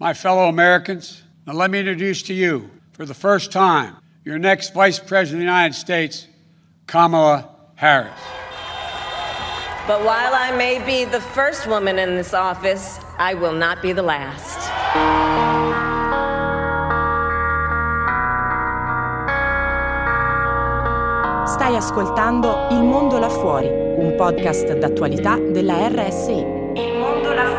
My fellow Americans, now let me introduce to you, for the first time, your next Vice President of the United States, Kamala Harris. But while I may be the first woman in this office, I will not be the last. Stai ascoltando Il Mondo Là Fuori, un podcast d'attualità della RSI. Il Mondo Là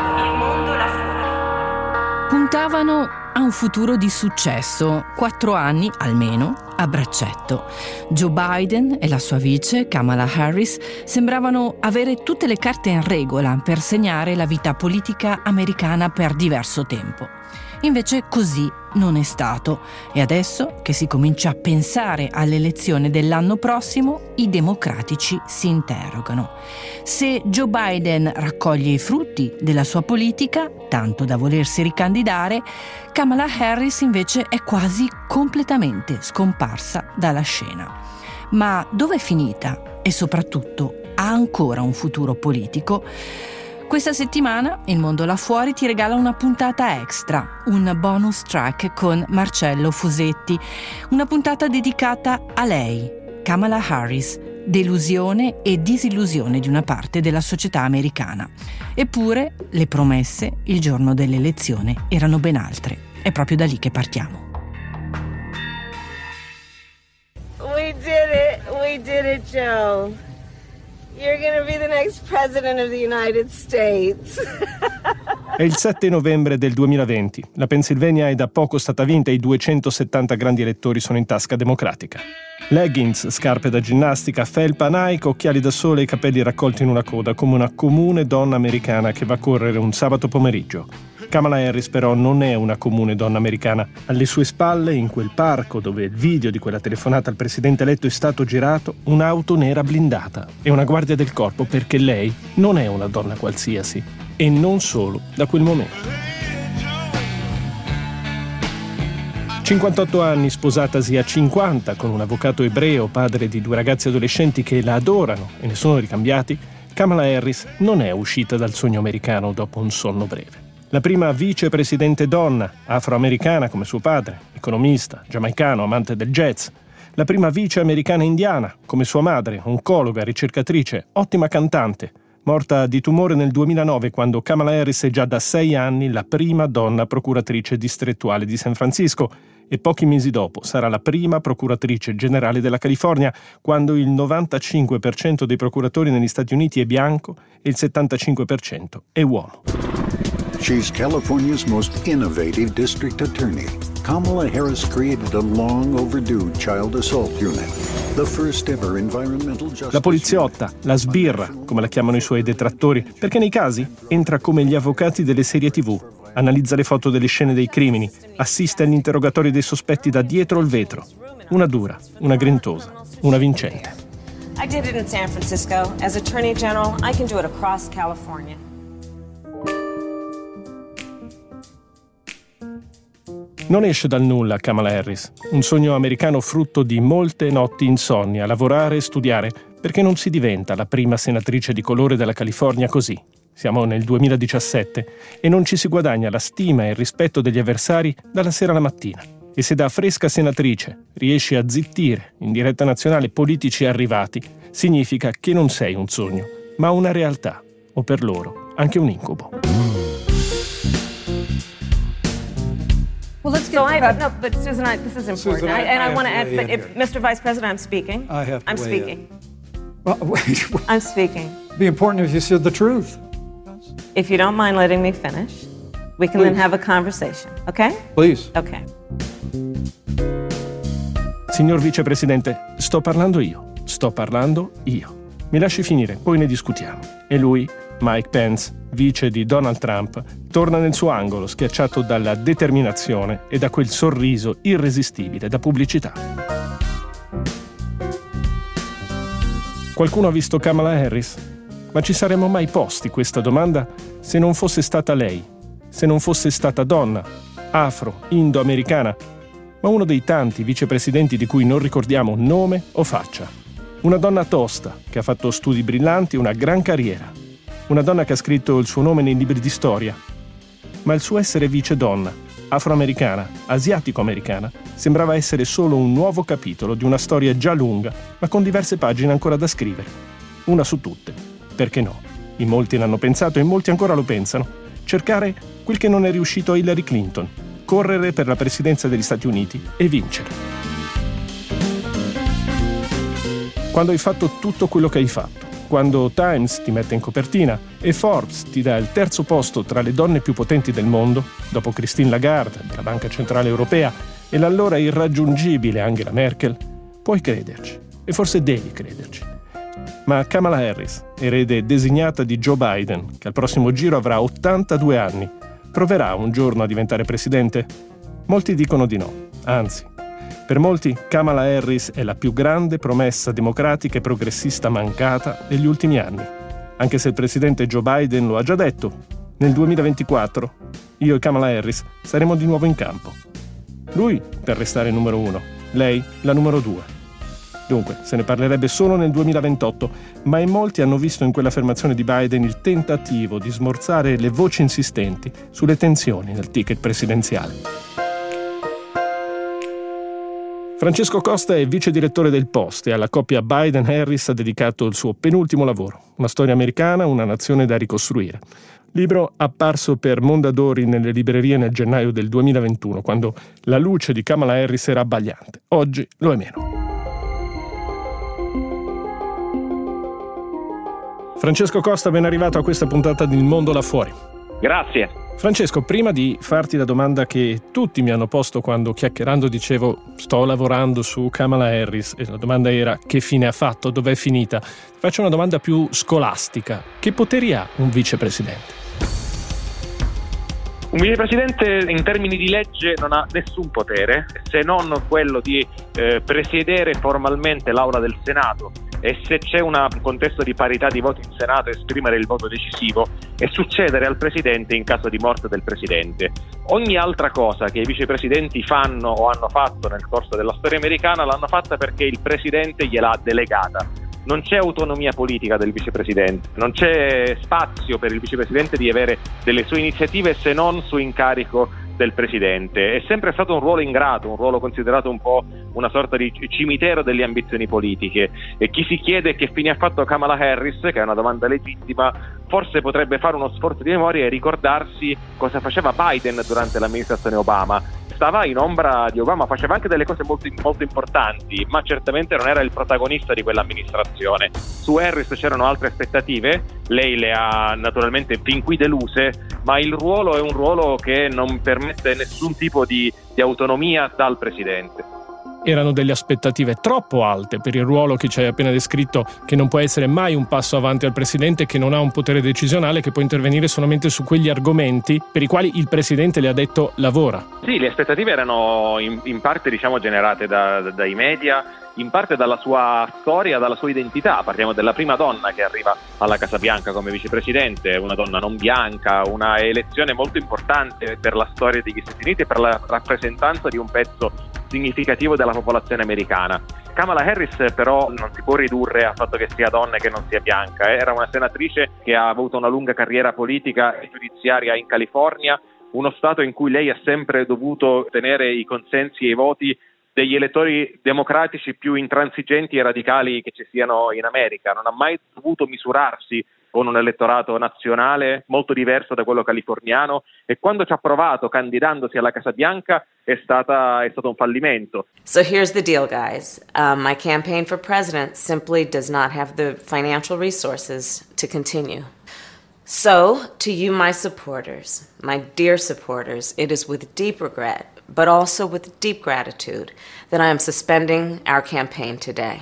Fuori. Puntavano a un futuro di successo, 4 anni almeno a braccetto. Joe Biden e la sua vice, Kamala Harris, sembravano avere tutte le carte in regola per segnare la vita politica americana per diverso tempo. Invece così non è stato e adesso che si comincia a pensare all'elezione dell'anno prossimo, i democratici si interrogano. Se Joe Biden raccoglie i frutti della sua politica, tanto da volersi ricandidare, Kamala Harris invece è quasi completamente scomparsa dalla scena. Ma dove è finita? E soprattutto, ha ancora un futuro politico? Questa settimana Il Mondo Là Fuori ti regala una puntata extra, un bonus track con Marcello Fusetti, una puntata dedicata a lei, Kamala Harris, delusione e disillusione di una parte della società americana. Eppure le promesse il giorno dell'elezione erano ben altre. È proprio da lì che partiamo. We did it, Joe. You're going to be the next president of the United States. È il 7 novembre del 2020. La Pennsylvania è da poco stata vinta e i 270 grandi elettori sono in tasca democratica. Leggings, scarpe da ginnastica, felpa Nike, occhiali da sole e capelli raccolti in una coda come una comune donna americana che va a correre un sabato pomeriggio. Kamala Harris però non è una comune donna americana. Alle sue spalle, in quel parco dove il video di quella telefonata al presidente eletto è stato girato, un'auto nera blindata e una guardia del corpo, perché lei non è una donna qualsiasi. E non solo da quel momento. 58 anni, sposatasi a 50 con un avvocato ebreo, padre di 2 ragazzi adolescenti che la adorano e ne sono ricambiati, Kamala Harris non è uscita dal sogno americano dopo un sonno breve. La prima vicepresidente donna, afroamericana come suo padre, economista, giamaicano, amante del jazz. La prima vice americana indiana, come sua madre, oncologa, ricercatrice, ottima cantante, morta di tumore nel 2009 quando Kamala Harris è già da 6 anni la prima donna procuratrice distrettuale di San Francisco e pochi mesi dopo sarà la prima procuratrice generale della California quando il 95% dei procuratori negli Stati Uniti è bianco e il 75% è uomo. She's California's most innovative district attorney. Kamala Harris created a long overdue child assault unit, the first ever environmental justice. La poliziotta, la sbirra, come la chiamano i suoi detrattori, perché nei casi entra come gli avvocati delle serie TV, analizza le foto delle scene dei crimini, assiste agli interrogatori dei sospetti da dietro il vetro. Una dura, una grintosa, una vincente. I did it in San Francisco. As Attorney General, I can do it across California. Non esce dal nulla Kamala Harris, un sogno americano frutto di molte notti insonni a lavorare e studiare, perché non si diventa la prima senatrice di colore della California così. Siamo nel 2017 e non ci si guadagna la stima e il rispetto degli avversari dalla sera alla mattina. E se da fresca senatrice riesci a zittire in diretta nazionale politici arrivati, significa che non sei un sogno, ma una realtà, o per loro anche un incubo. Well, let's get but Susan, this is important. Susan, I want to add, but here. Mr. Vice President, I'm speaking. I have to I'm weigh speaking. Well, wait. I'm speaking. It'd be important if you said the truth. If you don't mind letting me finish, we can then have a conversation, okay? Please. Okay. Signor Vicepresidente, sto parlando io. Mi lasci finire, poi ne discutiamo. E lui, Mike Pence, vice di Donald Trump, torna nel suo angolo schiacciato dalla determinazione e da quel sorriso irresistibile da pubblicità. Qualcuno ha visto Kamala Harris? Ma ci saremmo mai posti questa domanda se non fosse stata lei, se non fosse stata donna, afro, indo-americana, ma uno dei tanti vicepresidenti di cui non ricordiamo nome o faccia. Una donna tosta che ha fatto studi brillanti e una gran carriera. Una donna che ha scritto il suo nome nei libri di storia. ma il suo essere vice donna, afroamericana, asiatico-americana, sembrava essere solo un nuovo capitolo di una storia già lunga, ma con diverse pagine ancora da scrivere. Una su tutte. Perché no? In molti l'hanno pensato e in molti ancora lo pensano. Cercare quel che non è riuscito a Hillary Clinton. Correre per la presidenza degli Stati Uniti e vincere. Quando hai fatto tutto quello che hai fatto, quando Times ti mette in copertina e Forbes ti dà il terzo posto tra le donne più potenti del mondo, dopo Christine Lagarde della Banca Centrale Europea e l'allora irraggiungibile Angela Merkel, puoi crederci e forse devi crederci. Ma Kamala Harris, erede designata di Joe Biden, che al prossimo giro avrà 82 anni, proverà un giorno a diventare presidente? Molti dicono di no, anzi. Per molti, Kamala Harris è la più grande promessa democratica e progressista mancata degli ultimi anni. Anche se il presidente Joe Biden lo ha già detto, nel 2024 io e Kamala Harris saremo di nuovo in campo. Lui per restare numero 1, lei la numero 2. Dunque, se ne parlerebbe solo nel 2028, ma in molti hanno visto in quell'affermazione di Biden il tentativo di smorzare le voci insistenti sulle tensioni nel ticket presidenziale. Francesco Costa è vice direttore del Post e alla coppia Biden-Harris ha dedicato il suo penultimo lavoro, Una storia americana, una nazione da ricostruire. Libro apparso per Mondadori nelle librerie nel gennaio del 2021, quando la luce di Kamala Harris era abbagliante. Oggi lo è meno. Francesco Costa, ben arrivato a questa puntata di Il Mondo là fuori. Grazie. Francesco, prima di farti la domanda che tutti mi hanno posto quando chiacchierando dicevo sto lavorando su Kamala Harris e la domanda era che fine ha fatto, dov'è finita, faccio una domanda più scolastica. Che poteri ha un vicepresidente? Un vicepresidente in termini di legge non ha nessun potere se non quello di presiedere formalmente l'Aula del Senato e se c'è un contesto di parità di voti in Senato esprimere il voto decisivo e succedere al Presidente in caso di morte del Presidente. Ogni altra cosa che i vicepresidenti fanno o hanno fatto nel corso della storia americana l'hanno fatta perché il Presidente gliel'ha delegata. Non c'è autonomia politica del vicepresidente, non c'è spazio per il vicepresidente di avere delle sue iniziative se non su incarico del presidente. È sempre stato un ruolo ingrato, un ruolo considerato un po' una sorta di cimitero delle ambizioni politiche. E chi si chiede che fine ha fatto Kamala Harris, che è una domanda legittima, forse potrebbe fare uno sforzo di memoria e ricordarsi cosa faceva Biden durante l'amministrazione Obama. Stava in ombra di Obama, faceva anche delle cose molto importanti, ma certamente non era il protagonista di quell'amministrazione. Su Harris c'erano altre aspettative, lei le ha naturalmente fin qui deluse, ma il ruolo è un ruolo che non permette nessun tipo di autonomia dal presidente. Erano delle aspettative troppo alte per il ruolo che ci hai appena descritto, che non può essere mai un passo avanti al presidente, che non ha un potere decisionale, che può intervenire solamente su quegli argomenti per i quali il presidente le ha detto lavora. Sì, le aspettative erano in parte generate dai media, in parte dalla sua storia, dalla sua identità. Parliamo della prima donna che arriva alla Casa Bianca come vicepresidente, una donna non bianca, una elezione molto importante per la storia degli Stati Uniti e per la rappresentanza di un pezzo significativo della popolazione americana. Kamala Harris però non si può ridurre al fatto che sia donna e che non sia bianca. Era una senatrice che ha avuto una lunga carriera politica e giudiziaria in California, uno stato in cui lei ha sempre dovuto ottenere i consensi e i voti degli elettori democratici più intransigenti e radicali che ci siano in America. Non ha mai dovuto misurarsi con un elettorato nazionale molto diverso da quello californiano e quando ci ha provato candidandosi alla Casa Bianca è stato un fallimento. So here's the deal, guys. My campaign for president simply does not have the financial resources to continue. So, to you, my supporters, my dear supporters, it is with deep regret, but also with deep gratitude, that I am suspending our campaign today.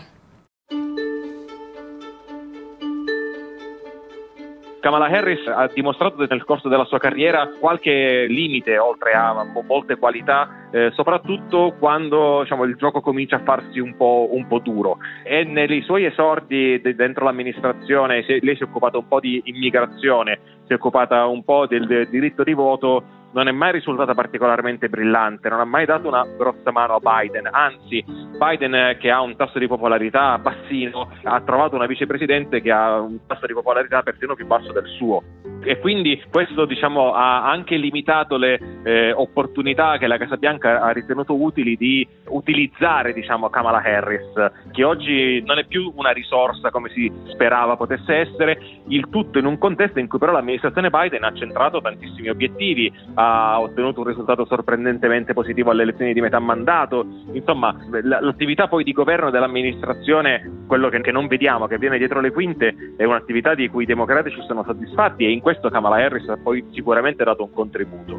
Kamala Harris ha dimostrato nel corso della sua carriera qualche limite, oltre a molte qualità, soprattutto quando il gioco comincia a farsi un po' duro. E nei suoi esordi dentro l'amministrazione lei si è occupata un po' di immigrazione, si è occupata un po' del diritto di voto. Non è mai risultata particolarmente brillante, non ha mai dato una grossa mano a Biden, anzi Biden, che ha un tasso di popolarità bassino, ha trovato una vicepresidente che ha un tasso di popolarità persino più basso del suo. e quindi questo ha anche limitato le opportunità che la Casa Bianca ha ritenuto utili di utilizzare Kamala Harris, che oggi non è più una risorsa come si sperava potesse essere, il tutto in un contesto in cui però l'amministrazione Biden ha centrato tantissimi obiettivi, ha ottenuto un risultato sorprendentemente positivo alle elezioni di metà mandato. Insomma, l'attività poi di governo dell'amministrazione, quello che non vediamo, che avviene dietro le quinte, è un'attività di cui i democratici sono soddisfatti, e in questo Kamala Harris ha poi sicuramente dato un contributo.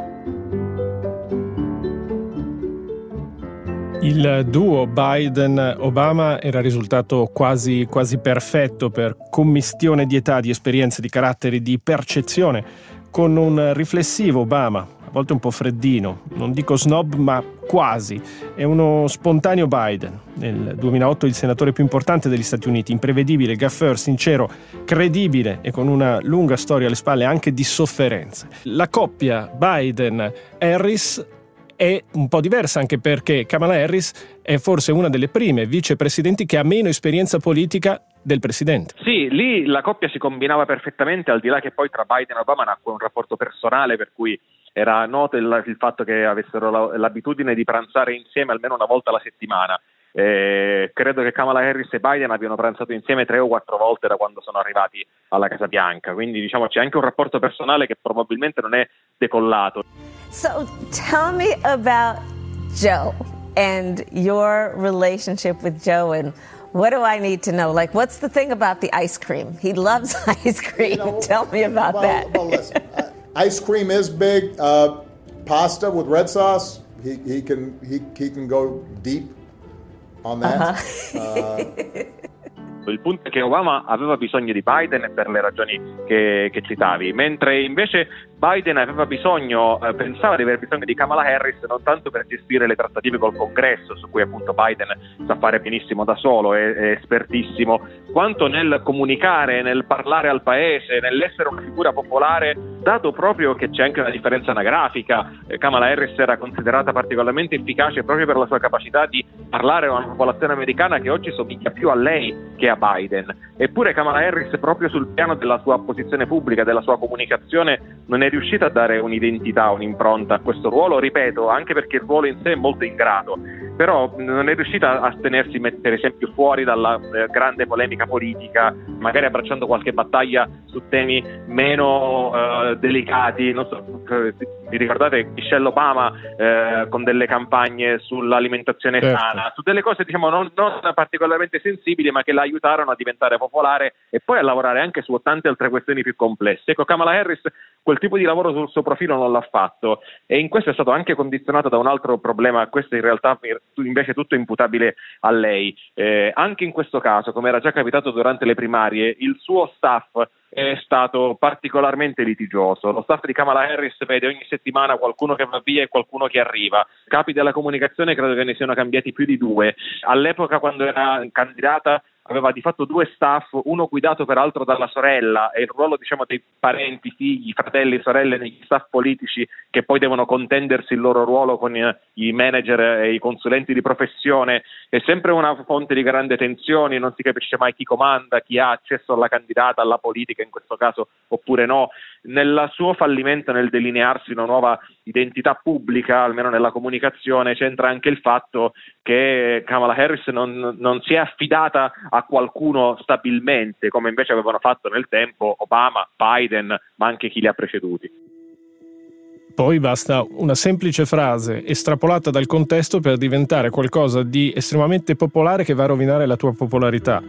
Il duo Biden-Obama era risultato quasi perfetto per commistione di età, di esperienze, di caratteri, di percezione, con un riflessivo Obama, a volte un po' freddino, non dico snob ma quasi, è uno spontaneo Biden. Nel 2008 il senatore più importante degli Stati Uniti, imprevedibile, gaffeur, sincero, credibile e con una lunga storia alle spalle anche di sofferenze. La coppia Biden-Harris è un po' diversa, anche perché Kamala Harris è forse una delle prime vicepresidenti che ha meno esperienza politica del presidente. Sì, lì la coppia si combinava perfettamente, al di là che poi tra Biden e Obama nacque un rapporto personale, per cui era noto il fatto che avessero l'abitudine di pranzare insieme almeno una volta alla settimana. Credo che Kamala Harris e Biden abbiano pranzato insieme 3 o 4 volte da quando sono arrivati alla Casa Bianca, quindi c'è anche un rapporto personale che probabilmente non è decollato. So tell me about Joe and your relationship with Joe, and what do I need to know? Like, what's the thing about the ice cream? He loves ice cream. Tell me about that. Well, listen, ice cream is big. Pasta with red sauce, he can go deep on that. Il punto è che Obama aveva bisogno di Biden per le ragioni che citavi, mentre invece Biden pensava di aver bisogno di Kamala Harris non tanto per gestire le trattative col Congresso, su cui appunto Biden sa fare benissimo da solo, è espertissimo, quanto nel comunicare, nel parlare al paese, nell'essere una figura popolare, dato proprio che c'è anche una differenza anagrafica. Kamala Harris era considerata particolarmente efficace proprio per la sua capacità di parlare a una popolazione americana che oggi somiglia più a lei che a Biden. Eppure Kamala Harris, proprio sul piano della sua posizione pubblica, della sua comunicazione, non è riuscita a dare un'identità, un'impronta a questo ruolo, ripeto, anche perché il ruolo in sé è molto ingrato, però non è riuscita a tenersi, per esempio, fuori dalla grande polemica politica, magari abbracciando qualche battaglia su temi meno delicati. Non so, vi ricordate Michelle Obama con delle campagne sull'alimentazione sana, su delle cose non particolarmente sensibili, ma che la aiutarono a diventare popolare e poi a lavorare anche su tante altre questioni più complesse. Ecco, Kamala Harris quel tipo di lavoro sul suo profilo non l'ha fatto, e in questo è stato anche condizionato da un altro problema. Questo in realtà invece tutto imputabile a lei. Anche in questo caso, come era già capitato durante le primarie, il suo staff è stato particolarmente litigioso. Lo staff di Kamala Harris vede ogni settimana qualcuno che va via e qualcuno che arriva. Capi della comunicazione credo che ne siano cambiati più di 2. All'epoca, quando era candidata, aveva di fatto 2 staff, uno guidato peraltro dalla sorella, e il ruolo dei parenti, figli, fratelli, sorelle negli staff politici, che poi devono contendersi il loro ruolo con i manager e i consulenti di professione, è sempre una fonte di grande tensioni. Non si capisce mai chi comanda, chi ha accesso alla candidata, alla politica in questo caso, oppure no. Nel suo fallimento nel delinearsi una nuova identità pubblica, almeno nella comunicazione, c'entra anche il fatto che Kamala Harris non si è affidata a qualcuno stabilmente, come invece avevano fatto nel tempo Obama, Biden, ma anche chi li ha preceduti. Poi basta una semplice frase estrapolata dal contesto per diventare qualcosa di estremamente popolare che va a rovinare la tua popolarità.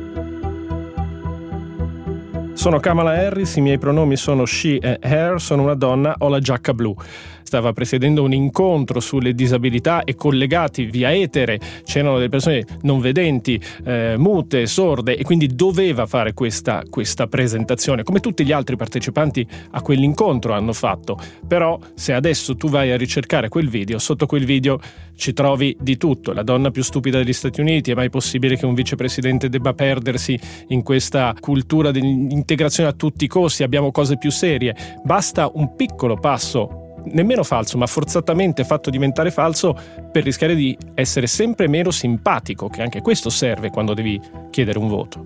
Sono Kamala Harris, i miei pronomi sono she e her, sono una donna, ho la giacca blu. Stava presiedendo un incontro sulle disabilità e collegati via etere c'erano delle persone non vedenti, mute, sorde, e quindi doveva fare questa presentazione, come tutti gli altri partecipanti a quell'incontro hanno fatto. Però se adesso tu vai a ricercare quel video, sotto quel video ci trovi di tutto. La donna più stupida degli Stati Uniti, è mai possibile che un vicepresidente debba perdersi in questa cultura dell'integrazione a tutti i costi? Abbiamo cose più serie. Basta un piccolo passo, nemmeno falso, ma forzatamente fatto diventare falso, per rischiare di essere sempre meno simpatico, che anche questo serve quando devi chiedere un voto.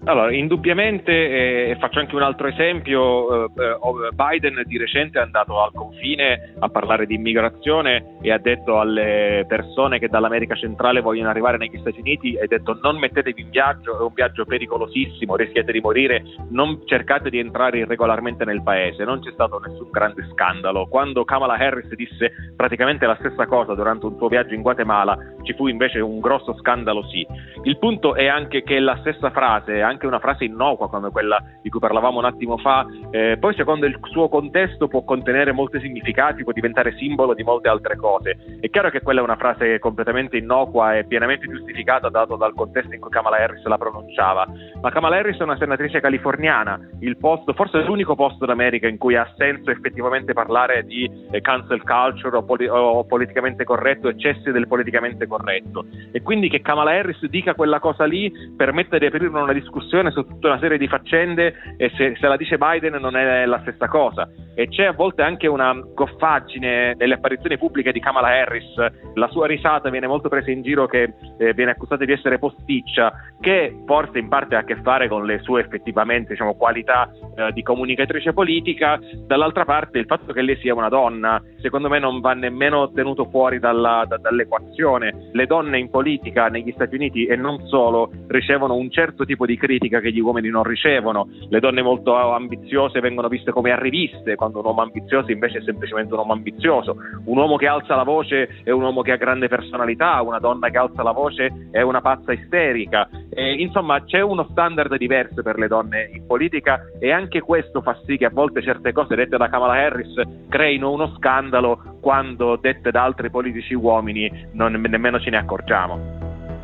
Allora, indubbiamente, faccio anche un altro esempio, Biden di recente è andato al confine a parlare di immigrazione e ha detto alle persone che dall'America centrale vogliono arrivare negli Stati Uniti, ha detto: non mettetevi in viaggio, è un viaggio pericolosissimo, rischiate di morire, non cercate di entrare irregolarmente nel paese. Non c'è stato nessun grande scandalo. Quando Kamala Harris disse praticamente la stessa cosa durante un suo viaggio in Guatemala, ci fu invece un grosso scandalo, sì. Il punto è anche che la stessa frase, anche una frase innocua come quella di cui parlavamo un attimo fa, poi secondo il suo contesto può contenere molti significati, può diventare simbolo di molte altre cose. È chiaro che quella è una frase completamente innocua e pienamente giustificata dato dal contesto in cui Kamala Harris la pronunciava, ma Kamala Harris è una senatrice californiana, il posto, forse l'unico posto d'America in cui ha senso effettivamente parlare di cancel culture o politicamente corretto, eccessi del politicamente corretto, e quindi che Kamala Harris dica quella cosa lì permette di aprire una discussione su tutta una serie di faccende, e se la dice Biden non è la stessa cosa. E c'è a volte anche una goffaggine nelle apparizioni pubbliche di Kamala Harris, la sua risata viene molto presa in giro, che viene accusata di essere posticcia, che forse in parte ha a che fare con le sue effettivamente qualità di comunicatrice politica. Dall'altra parte il fatto che lei sia una donna secondo me non va nemmeno tenuto fuori dall'equazione. Le donne in politica negli Stati Uniti e non solo ricevono un certo tipo di critica che gli uomini non ricevono. Le donne molto ambiziose vengono viste come arriviste, quando un uomo ambizioso invece è semplicemente un uomo ambizioso. Un uomo che alza la voce è un uomo che ha grande personalità, una donna che alza la voce è una pazza isterica. Insomma, c'è uno standard diverso per le donne in politica, e anche questo fa sì che a volte certe cose dette da Kamala Harris creino uno scandalo, quando dette da altri politici uomini nemmeno ce ne accorgiamo.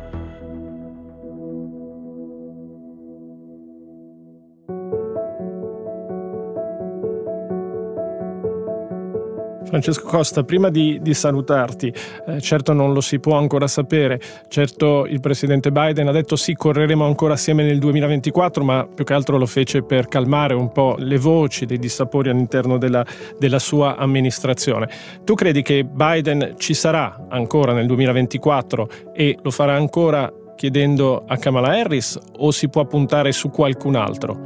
Francesco Costa, prima di salutarti, certo non lo si può ancora sapere, certo il presidente Biden ha detto sì, correremo ancora assieme nel 2024, ma più che altro lo fece per calmare un po' le voci dei dissapori all'interno della sua amministrazione. Tu credi che Biden ci sarà ancora nel 2024 e lo farà ancora chiedendo a Kamala Harris, o si può puntare su qualcun altro?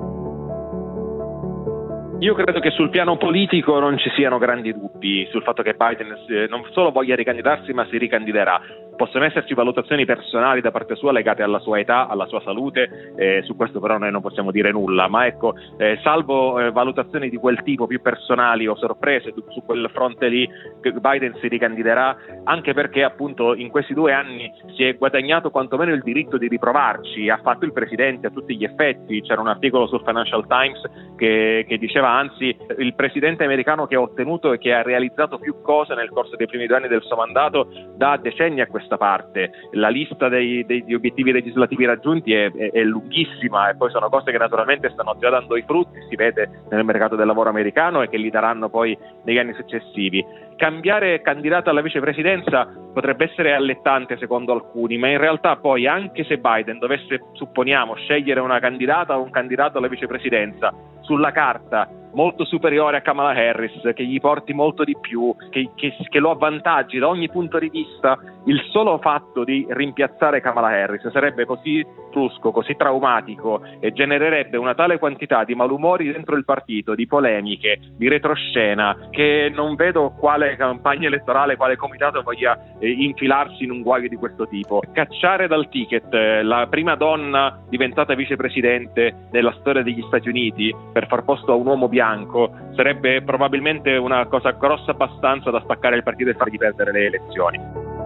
Io credo che sul piano politico non ci siano grandi dubbi sul fatto che Biden non solo voglia ricandidarsi, ma si ricandiderà. Possono esserci valutazioni personali da parte sua legate alla sua età, alla sua salute, su questo però noi non possiamo dire nulla, ma ecco, salvo valutazioni di quel tipo più personali o sorprese su quel fronte lì, Biden si ricandiderà, anche perché appunto in questi 2 anni si è guadagnato quantomeno il diritto di riprovarci. Ha fatto il presidente a tutti gli effetti. C'era un articolo sul Financial Times che diceva anzi il presidente americano che ha ottenuto e che ha realizzato più cose nel corso dei primi 2 anni del suo mandato da decenni a questa parte. La lista degli obiettivi legislativi raggiunti è lunghissima, e poi sono cose che naturalmente stanno già dando i frutti, si vede nel mercato del lavoro americano, e che li daranno poi negli anni successivi. Cambiare candidato alla vicepresidenza potrebbe essere allettante secondo alcuni, ma in realtà poi, anche se Biden dovesse, supponiamo, scegliere una candidata o un candidato alla vicepresidenza sulla carta molto superiore a Kamala Harris, che gli porti molto di più, che lo avvantaggi da ogni punto di vista, il solo fatto di rimpiazzare Kamala Harris sarebbe così brusco, così traumatico, e genererebbe una tale quantità di malumori dentro il partito, di polemiche, di retroscena, che non vedo quale campagna elettorale, quale comitato voglia infilarsi in un guaio di questo tipo. Cacciare dal ticket la prima donna diventata vicepresidente nella storia degli Stati Uniti per far posto a un uomo bianco sarebbe probabilmente una cosa grossa abbastanza da spaccare il partito e fargli perdere le elezioni.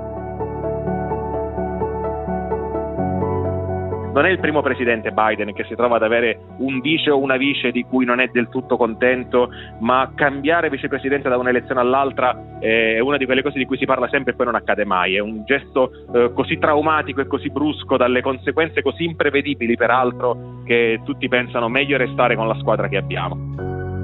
Non è il primo presidente Biden che si trova ad avere un vice o una vice di cui non è del tutto contento, ma cambiare vicepresidente da un'elezione all'altra è una di quelle cose di cui si parla sempre e poi non accade mai. È un gesto così traumatico e così brusco, dalle conseguenze così imprevedibili peraltro, che tutti pensano meglio restare con la squadra che abbiamo.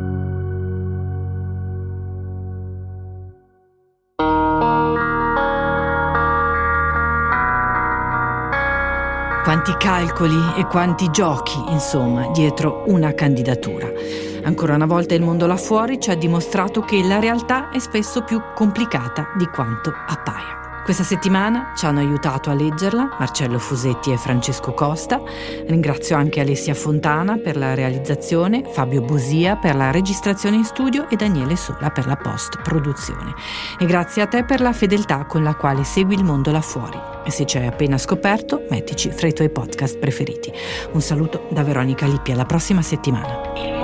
Quanti calcoli e quanti giochi, insomma, dietro una candidatura. Ancora una volta il mondo là fuori ci ha dimostrato che la realtà è spesso più complicata di quanto appaia. Questa settimana ci hanno aiutato a leggerla Marcello Fusetti e Francesco Costa. Ringrazio anche Alessia Fontana per la realizzazione, Fabio Bosia per la registrazione in studio e Daniele Sola per la post-produzione. E grazie a te per la fedeltà con la quale segui il mondo là fuori. E se ci hai appena scoperto, mettici fra i tuoi podcast preferiti. Un saluto da Veronica Lippi, alla prossima settimana.